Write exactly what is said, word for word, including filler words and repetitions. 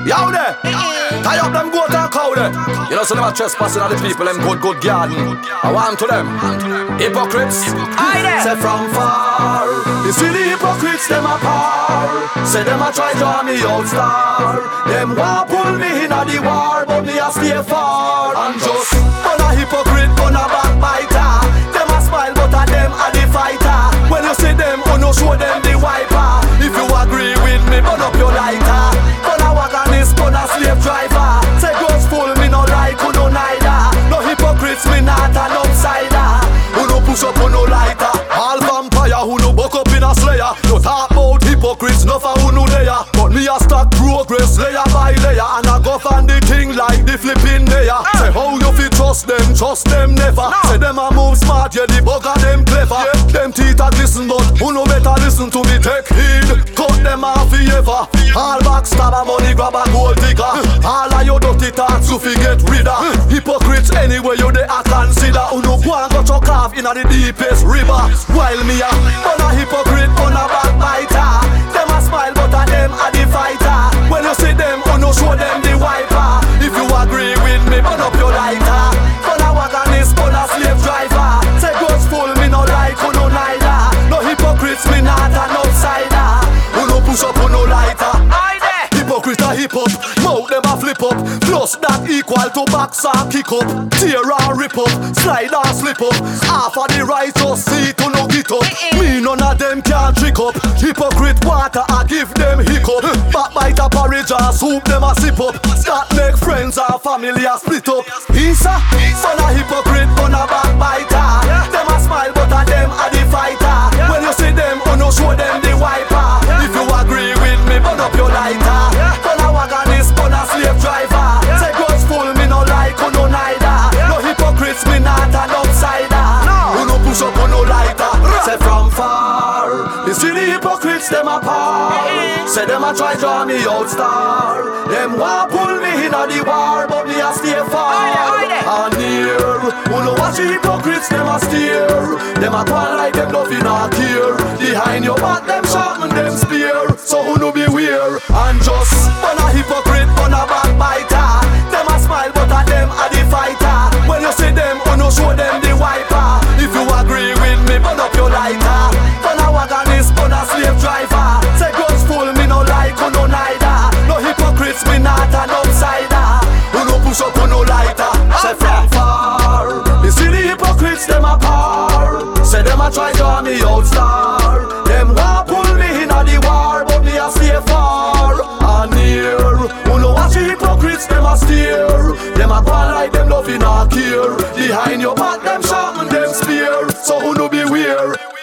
Yo there, tie up them goat and cow there. You know, so them are trespassing on the people, them good, good garden. I want to them, hypocrites. I there. Say from far, you see the hypocrites, them a par. Say them a try draw me out star. Them want pull me in a the war, but me a stay far. And just on a hypocrite, on a backbiter. Them a smile, but a them a the fighter. When you see them, you no show them the wiper. If you agree with me, burn up your lighter. Burn a wagonist, burn a slave driver. Say girls fool me no like, who no neither. No hypocrites, me not an outsider. Who no push up, who no lighter. All vampire, who no buck up in a slayer. You talk about hypocrites, no for who no there. But me a stack progress, layer by layer. And I go find the thing like the flipping layer. Say how you fit trust them, trust them never. Say them a move smart, yeah the bugger them clever. Them teeth a glisten, but who no better listen to me, take heed. Cut them off forever. All backstabber, money grabber, gold digger. All of your dirty thoughts you forget rid of. Hypocrites anyway you they a consider. Who no go and go chuck off in the deepest river. While me a on a hypocrite, on a backbiter. Them a smile but a them a the fighter. When you see them, who no show them the wiper. If you agree with me, burn up your lighter. Burn a wagonist, burn a slave driver. Say girls fool me no like, who no neither. No hypocrites, me not an outsider. Who no push up, who no lighter. Hypocrite a hip up, mouth them a flip up. Plus that equal to boxer kick up. Tear and rip up, slide and slip up. Half of the righteous seat to no get up. Me none of them can trick up. Hypocrite water I give them hiccup. Backbiter porridge and soup them a sip up. That make friends and family a split up. Isa, son a hypocrite, son a backbiter. Them a smile but a them a the fighter. When you see them, you no show them the wiper. If you agree with me, burn up your lighter. Burn a wagonist, burn a slave driver. Say girls fool me no like, who no neither. No hypocrites, me not an outsider. Who no push up, who no lighter. Say from far, you see the hypocrites, them a par. Say them a try draw me out star. Them want pull me in a the war, but me a stay far. And near, who no watch the hypocrites, them a steer. Them a go on like them nothing a care. Behind your back, them sharpen them spear. So who no beware. And just burn a hypocrite, burn a backbiter. Them a smile but a them a the fighter. When you see them, who no show them the wiper. If you agree with me, burn up your lighter. Burn a wagonist, burn a slave driver. Say girls fool me no like, who no neither. No hypocrites, me not an outsider. Who no push up, who no lighter. Say from far, you see the hypocrites, them a par. Say them a try draw me out star. Them want pull me in a the war, but me a stay far. And near, who no watch the hypocrites, them a steer. Them a go on like them nothing a care. Behind your back, them sharpen them spear. So who no beware.